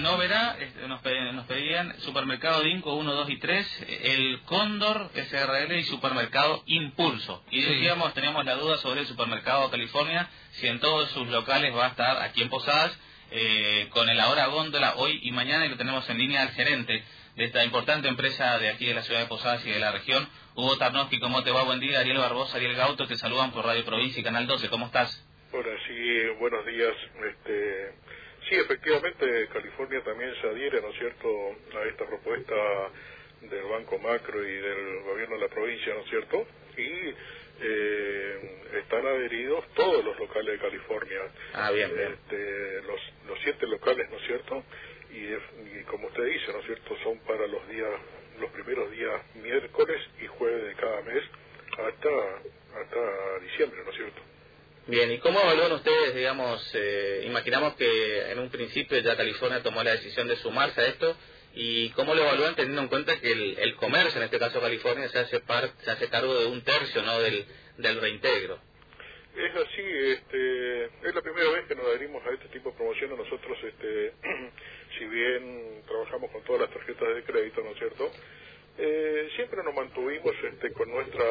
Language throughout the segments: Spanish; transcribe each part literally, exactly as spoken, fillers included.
Novera, nos, nos pedían Supermercado Dinco uno, dos y tres, el Cóndor S R L y Supermercado Impulso. Y decíamos, sí. teníamos la duda sobre el Supermercado California, si en todos sus locales va a estar aquí en Posadas, eh, con el Ahora Góndola hoy y mañana, y lo tenemos en línea al gerente de esta importante empresa de aquí de la ciudad de Posadas y de la región, Hugo Tarnowski. ¿Cómo te va? Buen día. Ariel Barbosa, Ariel Gauto, te saludan por Radio Provincia y Canal doce. ¿Cómo estás? Hola, sí, buenos días. Este, sí, efectivamente, California también se adhiere, ¿no es cierto?, a esta propuesta del Banco Macro y del gobierno de la provincia, ¿no es cierto?, y eh, están adheridos todos los locales de California. Ah, bien, bien. Este, los, los siete locales, ¿no es cierto?, y, y como usted dice, ¿no es cierto?, son para los días, los primeros días miércoles y jueves de cada mes hasta, hasta diciembre, ¿no es cierto? Bien, ¿y cómo evalúan ustedes, digamos, eh, imaginamos que en un principio ya California tomó la decisión de sumarse a esto, y cómo lo evalúan teniendo en cuenta que el, el comercio, en este caso California, se hace par, se hace cargo de un tercio, ¿no?, del, del reintegro? Es así, este, es la primera vez que nos adherimos a este tipo de promociones. Nosotros, este, si bien trabajamos con todas las tarjetas de crédito, ¿no es cierto?, eh, siempre nos mantuvimos este, con nuestra,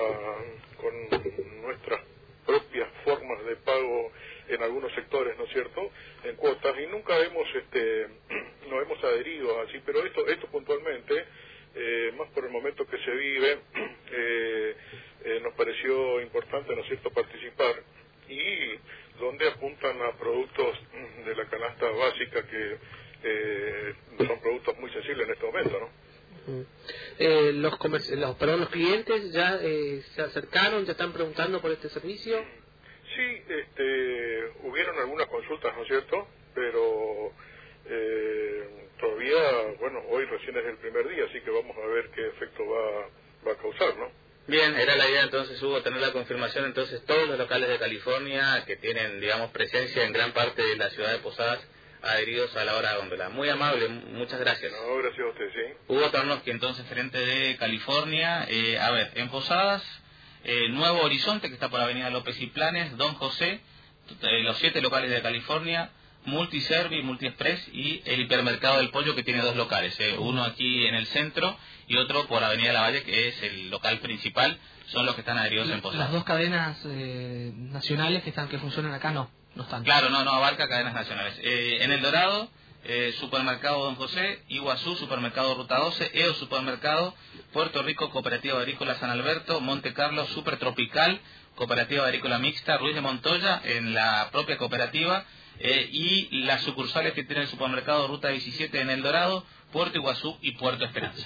con nuestras propias formas de pago en algunos sectores, ¿no es cierto?, en cuotas, y nunca hemos, este, nos hemos adherido así, pero esto, esto puntualmente, eh, más por el momento que se vive, eh, eh, nos pareció importante, ¿no es cierto?, participar, y donde apuntan a productos de la canasta básica que eh, son productos muy sensibles en este momento, ¿no? Eh, los, los, perdón, los clientes ya eh, se acercaron, ya están preguntando por este servicio. Sí, este, hubieron algunas consultas, ¿no es cierto?, pero eh, todavía, bueno, hoy recién es el primer día, así que vamos a ver qué efecto va, va a causar, ¿no? Bien, era la idea entonces, Hugo, tener la confirmación. Entonces todos los locales de California que tienen, digamos, presencia en gran parte de la ciudad de Posadas, adheridos a la Hora Góndola. Muy amable, muchas gracias. No, gracias a usted, sí. Hugo Tarnowski, entonces, gerente de California. Eh, a ver, en Posadas, eh, Nuevo Horizonte, que está por Avenida López y Planes, Don José, eh, los siete locales de California, Multiservi, Multiexpress y el Hipermercado del Pollo, que tiene dos locales, eh, uno aquí en el centro y otro por Avenida Lavalle, que es el local principal, son los que están adheridos en Posadas. Las dos cadenas eh, nacionales que están que funcionan acá no, no están. Claro, no, no abarca cadenas nacionales. Eh, en El Dorado, eh, Supermercado Don José, Iguazú, Supermercado Ruta doce, E O Supermercado, Puerto Rico, Cooperativa Agrícola San Alberto, Monte Carlo, Super Tropical, Cooperativa Agrícola Mixta, Ruiz de Montoya, en la propia cooperativa, eh, y las sucursales que tiene el Supermercado Ruta diecisiete en El Dorado, Puerto Iguazú y Puerto Esperanza.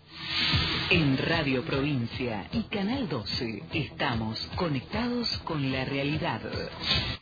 En Radio Provincia y Canal doce estamos conectados con la realidad.